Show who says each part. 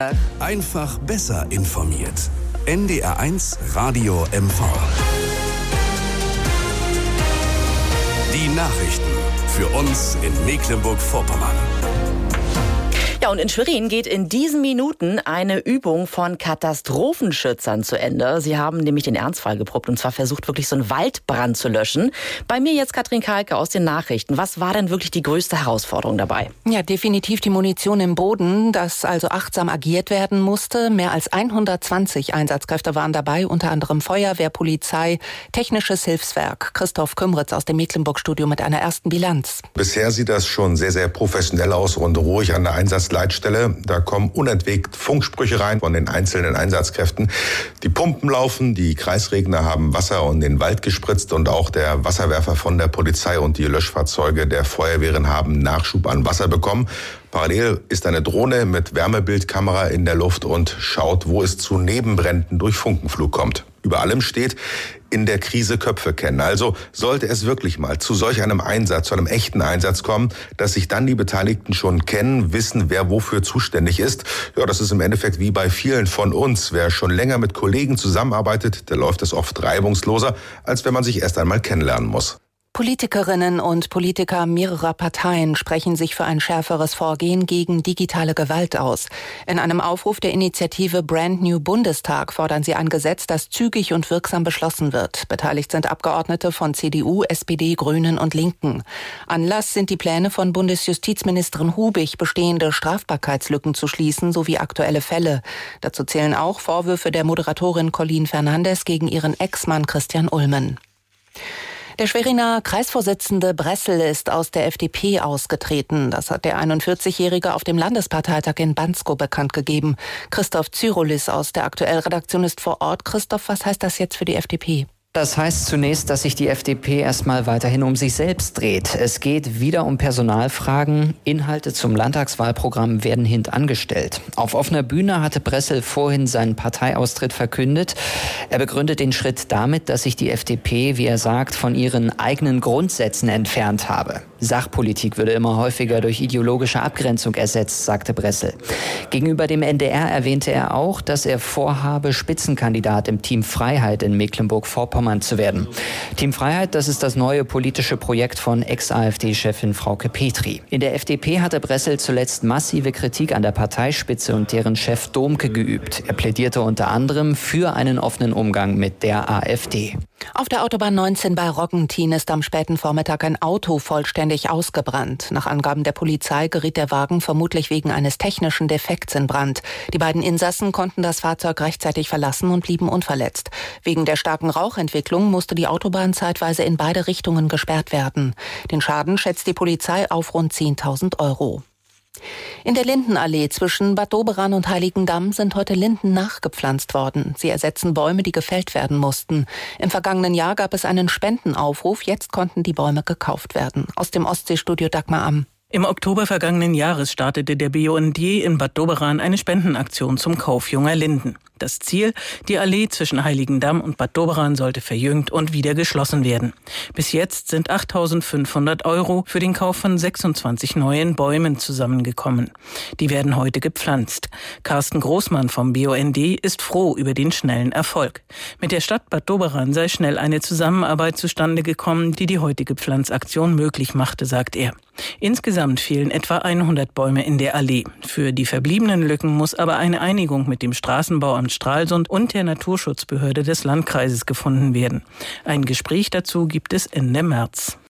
Speaker 1: Einfach besser informiert. NDR1 Radio MV. Die Nachrichten für uns in Mecklenburg-Vorpommern.
Speaker 2: Ja, und in Schwerin geht in diesen Minuten eine Übung von Katastrophenschützern zu Ende. Sie haben nämlich den Ernstfall geprobt und zwar versucht, wirklich so einen Waldbrand zu löschen. Bei mir jetzt Katrin Kalke aus den Nachrichten. Was war denn wirklich die größte Herausforderung dabei?
Speaker 3: Ja, definitiv die Munition im Boden, dass also achtsam agiert werden musste. Mehr als 120 Einsatzkräfte waren dabei, unter anderem Feuerwehr, Polizei, Technisches Hilfswerk. Christoph Kümritz aus dem Mecklenburg-Studio mit einer ersten Bilanz.
Speaker 4: Bisher sieht das schon sehr, sehr professionell aus und ruhig an der Einsatzleitstelle. Da kommen unentwegt Funksprüche rein von den einzelnen Einsatzkräften. Die Pumpen laufen, die Kreisregner haben Wasser in den Wald gespritzt und auch der Wasserwerfer von der Polizei und die Löschfahrzeuge der Feuerwehren haben Nachschub an Wasser bekommen. Parallel ist eine Drohne mit Wärmebildkamera in der Luft und schaut, wo es zu Nebenbränden durch Funkenflug kommt. Über allem steht: in der Krise Köpfe kennen. Also sollte es wirklich mal zu solch einem Einsatz, zu einem echten Einsatz kommen, dass sich dann die Beteiligten schon kennen, wissen, wer wofür zuständig ist. Ja, das ist im Endeffekt wie bei vielen von uns. Wer schon länger mit Kollegen zusammenarbeitet, der läuft es oft reibungsloser, als wenn man sich erst einmal kennenlernen muss.
Speaker 3: Politikerinnen und Politiker mehrerer Parteien sprechen sich für ein schärferes Vorgehen gegen digitale Gewalt aus. In einem Aufruf der Initiative Brand New Bundestag fordern sie ein Gesetz, das zügig und wirksam beschlossen wird. Beteiligt sind Abgeordnete von CDU, SPD, Grünen und Linken. Anlass sind die Pläne von Bundesjustizministerin Hubig, bestehende Strafbarkeitslücken zu schließen, sowie aktuelle Fälle. Dazu zählen auch Vorwürfe der Moderatorin Colleen Fernandes gegen ihren Ex-Mann Christian Ulmen. Der Schweriner Kreisvorsitzende Bressel ist aus der FDP ausgetreten. Das hat der 41-Jährige auf dem Landesparteitag in Bansko bekannt gegeben. Christoph Zyrulis aus der Aktuell-Redaktion ist vor Ort. Christoph, was heißt das jetzt für die FDP?
Speaker 5: Das heißt zunächst, dass sich die FDP erstmal weiterhin um sich selbst dreht. Es geht wieder um Personalfragen. Inhalte zum Landtagswahlprogramm werden hintangestellt. Auf offener Bühne hatte Bressel vorhin seinen Parteiaustritt verkündet. Er begründet den Schritt damit, dass sich die FDP, wie er sagt, von ihren eigenen Grundsätzen entfernt habe. Sachpolitik würde immer häufiger durch ideologische Abgrenzung ersetzt, sagte Bressel. Gegenüber dem NDR erwähnte er auch, dass er vorhabe, Spitzenkandidat im Team Freiheit in Mecklenburg-Vorpommern zu werden. Team Freiheit, das ist das neue politische Projekt von Ex-AfD-Chefin Frauke Petry. In der FDP hatte Bressel zuletzt massive Kritik an der Parteispitze und deren Chef Domke geübt. Er plädierte unter anderem für einen offenen Umgang mit der AfD.
Speaker 3: Auf der Autobahn 19 bei Roggentin ist am späten Vormittag ein Auto vollständig ausgebrannt. Nach Angaben der Polizei geriet der Wagen vermutlich wegen eines technischen Defekts in Brand. Die beiden Insassen konnten das Fahrzeug rechtzeitig verlassen und blieben unverletzt. Wegen der starken Rauchentwicklung musste die Autobahn zeitweise in beide Richtungen gesperrt werden. Den Schaden schätzt die Polizei auf rund 10.000 €. In der Lindenallee zwischen Bad Doberan und Heiligendamm sind heute Linden nachgepflanzt worden. Sie ersetzen Bäume, die gefällt werden mussten. Im vergangenen Jahr gab es einen Spendenaufruf, jetzt konnten die Bäume gekauft werden. Aus dem Ostseestudio Dagmar Amm.
Speaker 6: Im Oktober vergangenen Jahres startete der BUND in Bad Doberan eine Spendenaktion zum Kauf junger Linden. Das Ziel: die Allee zwischen Heiligendamm und Bad Doberan sollte verjüngt und wieder geschlossen werden. Bis jetzt sind 8.500 € für den Kauf von 26 neuen Bäumen zusammengekommen. Die werden heute gepflanzt. Carsten Großmann vom BUND ist froh über den schnellen Erfolg. Mit der Stadt Bad Doberan sei schnell eine Zusammenarbeit zustande gekommen, die die heutige Pflanzaktion möglich machte, sagt er. Insgesamt fehlen etwa 100 Bäume in der Allee. Für die verbliebenen Lücken muss aber eine Einigung mit dem Straßenbauamt Stralsund und der Naturschutzbehörde des Landkreises gefunden werden. Ein Gespräch dazu gibt es Ende März.